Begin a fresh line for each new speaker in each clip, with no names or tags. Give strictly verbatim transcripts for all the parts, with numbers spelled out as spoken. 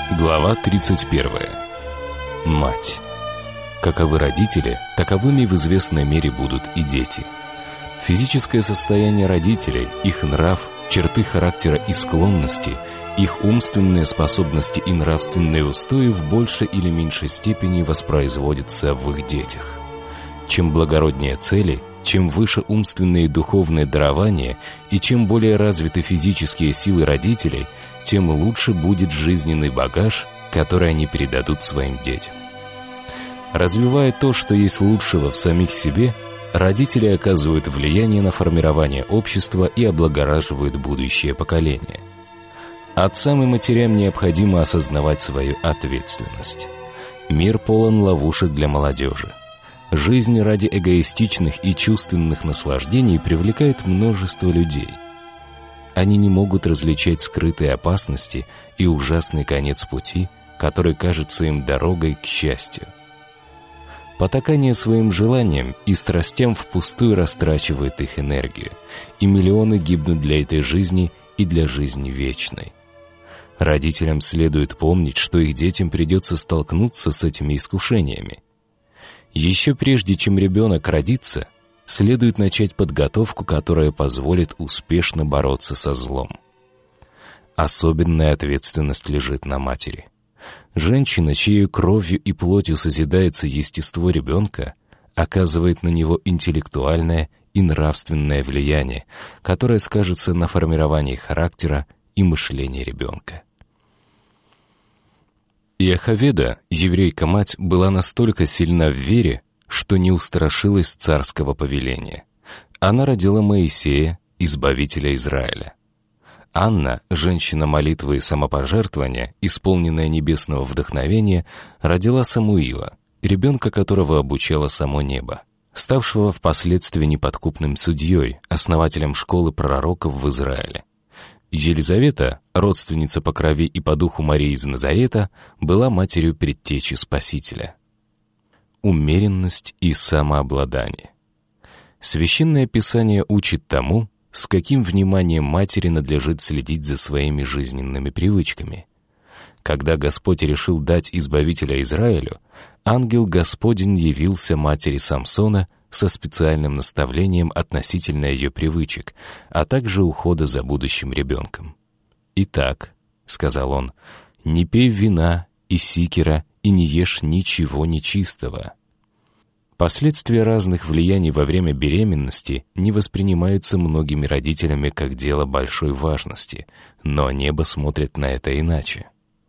Глава тридцать первая. Мать. Каковы родители, таковыми в известной мере будут и дети. Физическое состояние родителей, их нрав, черты характера и склонности, их умственные способности и нравственные устои в большей или меньшей степени воспроизводятся в их детях. Чем благороднее цели, чем выше умственные и духовные дарования и чем более развиты физические силы родителей, тем лучше будет жизненный багаж, который они передадут своим детям. Развивая то, что есть лучшего в самих себе, родители оказывают влияние на формирование общества и облагораживают будущее поколение. Отцам и матерям необходимо осознавать свою ответственность. Мир полон ловушек для молодежи. Жизнь ради эгоистичных и чувственных наслаждений привлекает множество людей. Они не могут различать скрытые опасности и ужасный конец пути, который кажется им дорогой к счастью. Потакание своим желаниям и страстям впустую растрачивает их энергию, и миллионы гибнут для этой жизни и для жизни вечной. Родителям следует помнить, что их детям придется столкнуться с этими искушениями. Еще прежде, чем ребенок родится, следует начать подготовку, которая позволит успешно бороться со злом. Особенная ответственность лежит на матери. Женщина, чьей кровью и плотью созидается естество ребенка, оказывает на него интеллектуальное и нравственное влияние, которое скажется на формировании характера и мышления ребенка. Иохаведа, еврейка-мать, была настолько сильна в вере, что не устрашилась царского повеления. Она родила Моисея, избавителя Израиля. Анна, женщина молитвы и самопожертвования, исполненная небесного вдохновения, родила Самуила, ребенка которого обучало само небо, ставшего впоследствии неподкупным судьей, основателем школы пророков в Израиле. Елизавета, родственница по крови и по духу Марии из Назарета, была матерью предтечи Спасителя. Умеренность и самообладание. Священное Писание учит тому, с каким вниманием матери надлежит следить за своими жизненными привычками. Когда Господь решил дать избавителя Израилю, ангел Господень явился матери Самсона со специальным наставлением относительно ее привычек, а также ухода за будущим ребенком. «Итак, — сказал он, — не пей вина и сикера и не ешь ничего нечистого». Последствия разных влияний во время беременности не воспринимаются многими родителями как дело большой важности, но небо смотрит на это иначе.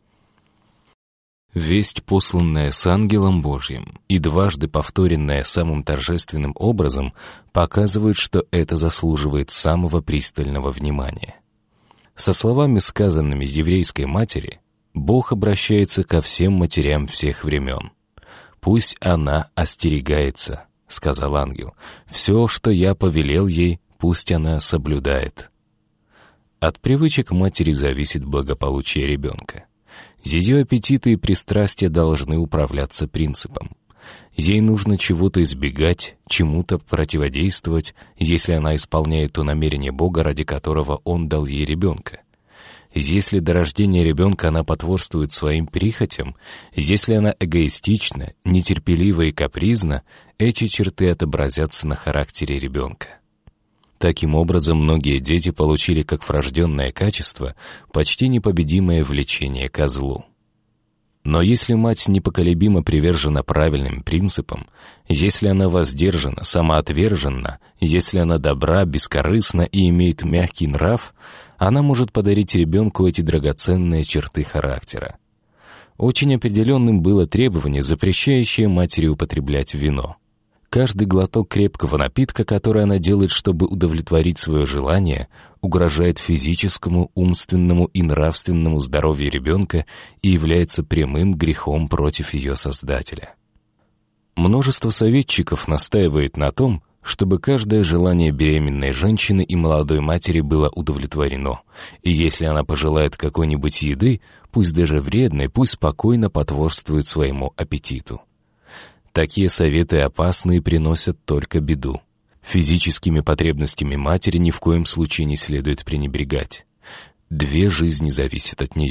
Весть, посланная с ангелом Божьим и дважды повторенная самым торжественным образом, показывает, что это заслуживает самого пристального внимания. Со словами, сказанными еврейской матери, Бог обращается ко всем матерям всех времен. «Пусть она остерегается, — сказал ангел, — все, что я повелел ей, пусть она соблюдает». От привычек матери зависит благополучие ребенка. Ее аппетиты и пристрастия должны управляться принципом. Ей нужно чего-то избегать, чему-то противодействовать, если она исполняет то намерение Бога, ради которого Он дал ей ребенка. Если до рождения ребенка она потворствует своим прихотям, если она эгоистична, нетерпелива и капризна, эти черты отобразятся на характере ребенка. Таким образом, многие дети получили как врожденное качество почти непобедимое влечение ко злу. Но если мать непоколебимо привержена правильным принципам, если она воздержана, самоотверженна, если она добра, бескорыстна и имеет мягкий нрав, она может подарить ребенку эти драгоценные черты характера. Очень определенным было требование, запрещающее матери употреблять вино. Каждый глоток крепкого напитка, который она делает, чтобы удовлетворить свое желание, угрожает физическому, умственному и нравственному здоровью ребенка и является прямым грехом против ее Создателя. Множество советчиков настаивает на том, чтобы каждое желание беременной женщины и молодой матери было удовлетворено, и если она пожелает какой-нибудь еды, пусть даже вредной, пусть спокойно потворствует своему аппетиту. Такие советы опасны и приносят только беду. Физическими потребностями матери ни в коем случае не следует пренебрегать. Две жизни зависят от нее.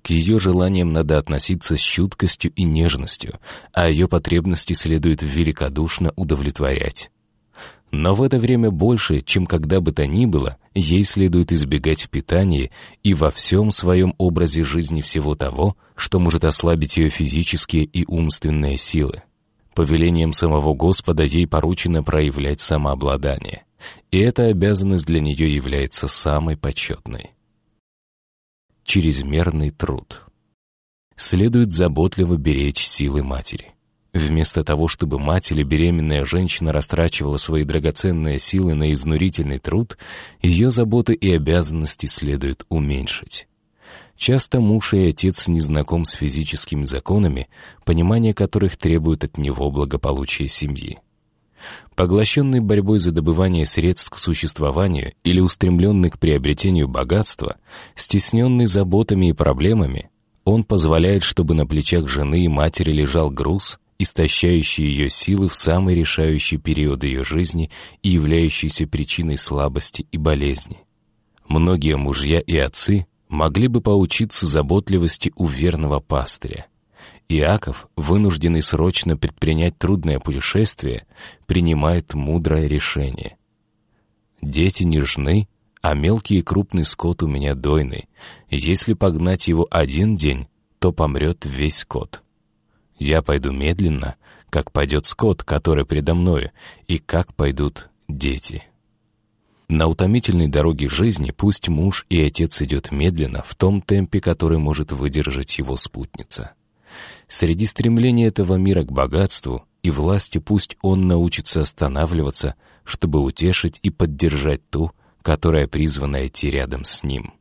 К ее желаниям надо относиться с чуткостью и нежностью, а ее потребности следует великодушно удовлетворять. Но в это время больше, чем когда бы то ни было, ей следует избегать в питании и во всем своем образе жизни всего того, что может ослабить ее физические и умственные силы. Повелением самого Господа ей поручено проявлять самообладание, и эта обязанность для нее является самой почетной. Чрезмерный труд. Следует заботливо беречь силы матери. Вместо того, чтобы мать или беременная женщина растрачивала свои драгоценные силы на изнурительный труд, ее заботы и обязанности следует уменьшить. Часто муж и отец не знаком с физическими законами, понимание которых требует от него благополучия семьи. Поглощенный борьбой за добывание средств к существованию или устремленный к приобретению богатства, стесненный заботами и проблемами, он позволяет, чтобы на плечах жены и матери лежал груз, истощающий ее силы в самый решающий период ее жизни и являющийся причиной слабости и болезни. Многие мужья и отцы могли бы поучиться заботливости у верного пастыря. Иаков, вынужденный срочно предпринять трудное путешествие, принимает мудрое решение. «Дети нежны, а мелкий и крупный скот у меня дойный. Если погнать его один день, то помрет весь скот. Я пойду медленно, как пойдет скот, который предо мною, и как пойдут дети». На утомительной дороге жизни пусть муж и отец идет медленно в том темпе, который может выдержать его спутница. Среди стремления этого мира к богатству и власти пусть он научится останавливаться, чтобы утешить и поддержать ту, которая призвана идти рядом с ним.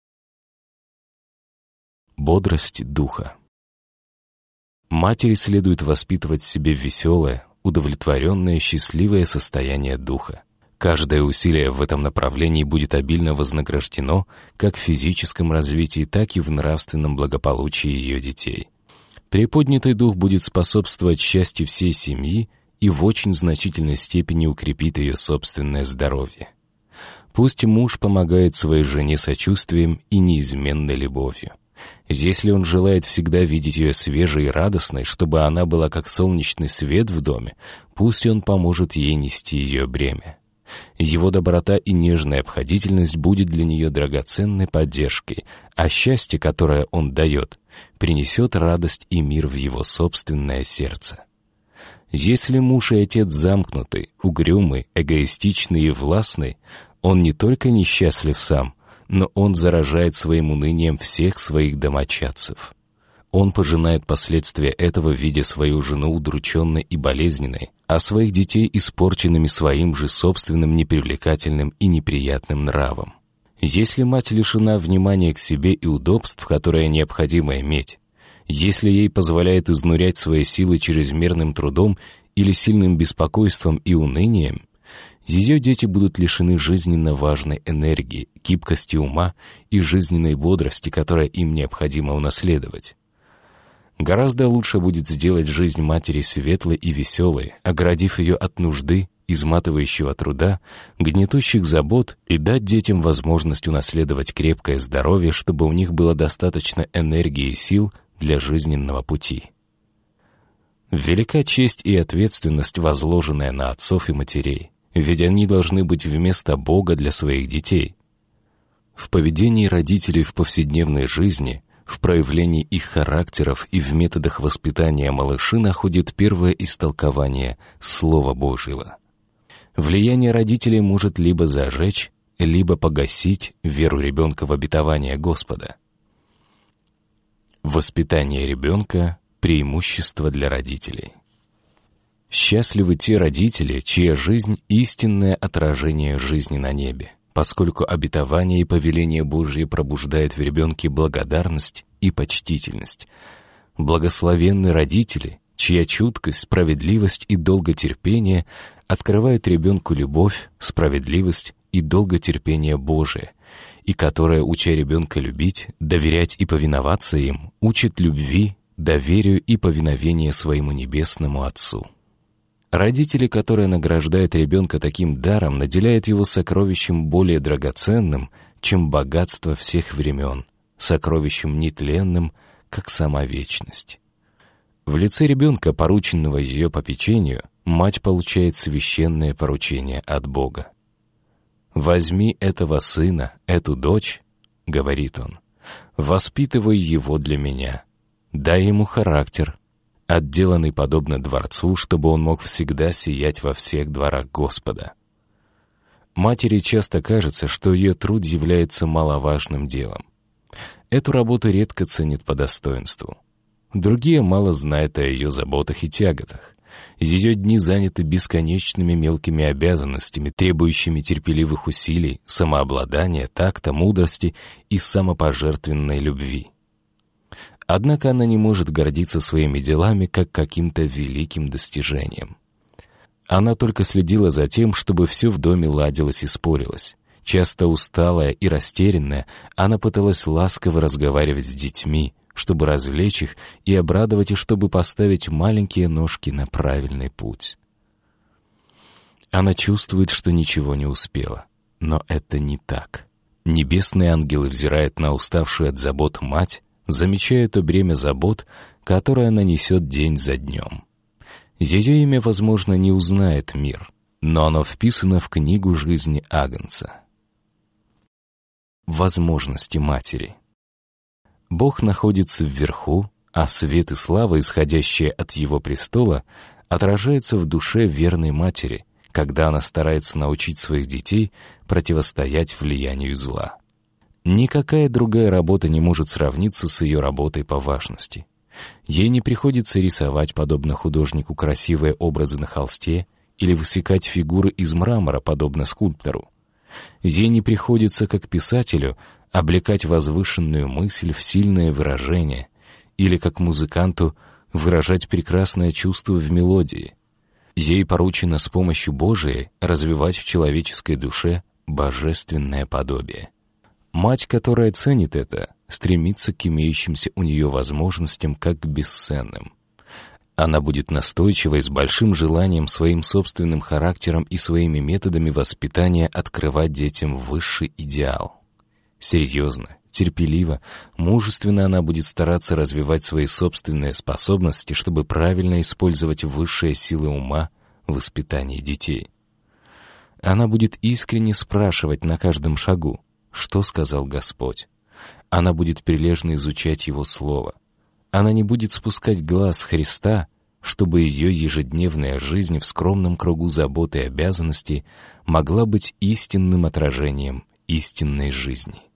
Бодрость духа. Матери следует воспитывать в себе веселое, удовлетворенное, счастливое состояние духа. Каждое усилие в этом направлении будет обильно вознаграждено как в физическом развитии, так и в нравственном благополучии ее детей. Приподнятый дух будет способствовать счастью всей семьи и в очень значительной степени укрепит ее собственное здоровье. Пусть муж помогает своей жене сочувствием и неизменной любовью. Если он желает всегда видеть ее свежей и радостной, чтобы она была как солнечный свет в доме, пусть он поможет ей нести ее бремя. Его доброта и нежная обходительность будет для нее драгоценной поддержкой, а счастье, которое он дает, принесет радость и мир в его собственное сердце. Если муж и отец замкнуты, угрюмы, эгоистичны и властны, он не только несчастлив сам, но он заражает своим унынием всех своих домочадцев. Он пожинает последствия этого, видя свою жену удрученной и болезненной, а своих детей испорченными своим же собственным непривлекательным и неприятным нравом. Если мать лишена внимания к себе и удобств, которые необходимо иметь, если ей позволяет изнурять свои силы чрезмерным трудом или сильным беспокойством и унынием, ее дети будут лишены жизненно важной энергии, гибкости ума и жизненной бодрости, которая им необходимо унаследовать. Гораздо лучше будет сделать жизнь матери светлой и веселой, оградив ее от нужды, изматывающего труда, гнетущих забот и дать детям возможность унаследовать крепкое здоровье, чтобы у них было достаточно энергии и сил для жизненного пути. Велика честь и ответственность, возложенная на отцов и матерей, ведь они должны быть вместо Бога для своих детей. В поведении родителей в повседневной жизни, в проявлении их характеров и в методах воспитания малыши находит первое истолкование Слова Божьего. Влияние родителей может либо зажечь, либо погасить веру ребенка в обетование Господа. Воспитание ребенка – преимущество для родителей. Счастливы те родители, чья жизнь – истинное отражение жизни на небе, поскольку обетование и повеление Божье пробуждает в ребенке благодарность и почтительность. Благословенны родители, чья чуткость, справедливость и долготерпение открывают ребенку любовь, справедливость и долготерпение Божие, и которая, уча ребенка любить, доверять и повиноваться им, учит любви, доверию и повиновению своему небесному Отцу. Родители, которые награждают ребенка таким даром, наделяют его сокровищем более драгоценным, чем богатство всех времен, сокровищем нетленным, как сама вечность. В лице ребенка, порученного ее попечению, мать получает священное поручение от Бога. «Возьми этого сына, эту дочь, — говорит он, — воспитывай его для меня, дай ему характер, отделанный подобно дворцу, чтобы он мог всегда сиять во всех дворах Господа». Матери часто кажется, что ее труд является маловажным делом. Эту работу редко ценят по достоинству. Другие мало знают о ее заботах и тяготах. Ее дни заняты бесконечными мелкими обязанностями, требующими терпеливых усилий, самообладания, такта, мудрости и самопожертвенной любви. Однако она не может гордиться своими делами как каким-то великим достижением. Она только следила за тем, чтобы все в доме ладилось и спорилось. Часто усталая и растерянная, она пыталась ласково разговаривать с детьми, чтобы развлечь их и обрадовать, и чтобы поставить маленькие ножки на правильный путь. Она чувствует, что ничего не успела, но это не так. Небесные ангелы взирают на уставшую от забот мать, замечая то бремя забот, которое она несет день за днем. Ее имя, возможно, не узнает мир, но оно вписано в книгу жизни Агнца. Возможности матери. Бог находится вверху, а свет и слава, исходящие от Его престола, отражается в душе верной матери, когда она старается научить своих детей противостоять влиянию зла. Никакая другая работа не может сравниться с ее работой по важности. Ей не приходится рисовать, подобно художнику, красивые образы на холсте или высекать фигуры из мрамора, подобно скульптору. Ей не приходится, как писателю, облекать возвышенную мысль в сильное выражение или, как музыканту, выражать прекрасное чувство в мелодии. Ей поручено с помощью Божией развивать в человеческой душе божественное подобие. Мать, которая ценит это, стремится к имеющимся у нее возможностям как к бесценным. Она будет настойчиво и с большим желанием своим собственным характером и своими методами воспитания открывать детям высший идеал. Серьезно, терпеливо, мужественно она будет стараться развивать свои собственные способности, чтобы правильно использовать высшие силы ума в воспитании детей. Она будет искренне спрашивать на каждом шагу, что сказал Господь. Она будет прилежно изучать Его Слово. Она не будет спускать глаз с Христа, чтобы ее ежедневная жизнь в скромном кругу забот и обязанностей могла быть истинным отражением истинной жизни.